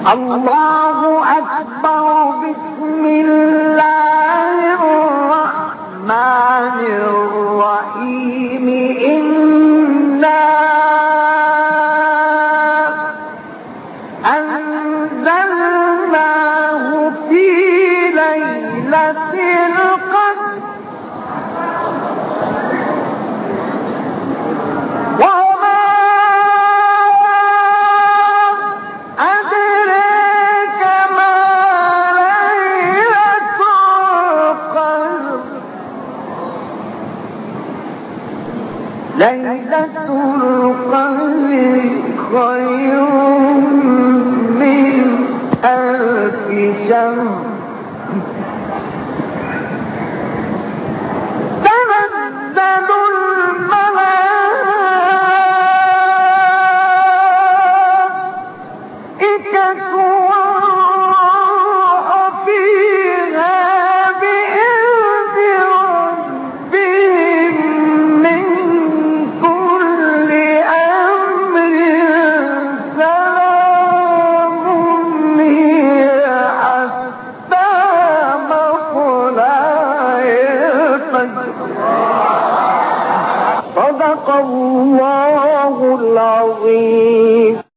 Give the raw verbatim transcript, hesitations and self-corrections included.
الله أكبر. بسم الله الرحمن الرحيم. إنا أنزلناه في ليلة القدر وما أدريك ما ليلة القدر. ليلة القدر خير من ألف شهر. تنزل الملائكة